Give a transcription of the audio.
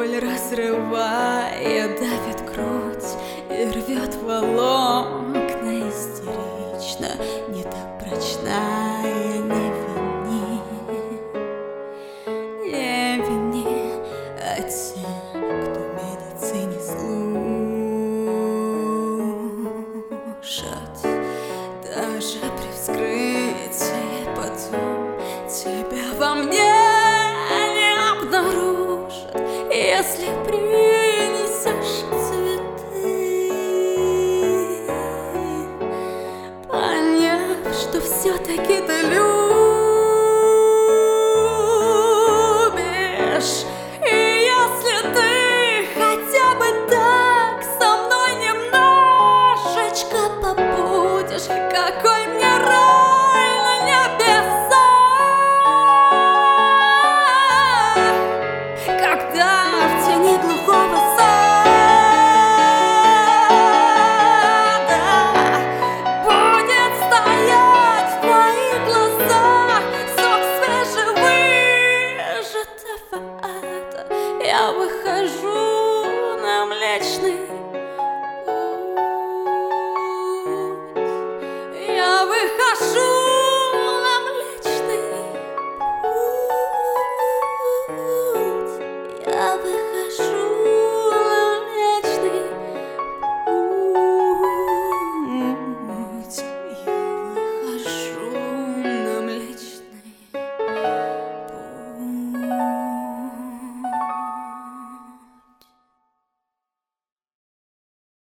боль разрывая, давит грудь и рвет волокна истерично, не так прочная, не вини, а те, кто медицине служат. Даже при вскрытии потом тебя во мне не обнаружат, если принесешь цветы, поняв, что все-таки ты любишь. И если ты хотя бы так со мной немножечко побудешь, какой мне рай на небесах, когда в тени глухого сада будет стоять в твоих глазах сок свежевыжатого ада. Я выхожу на Млечный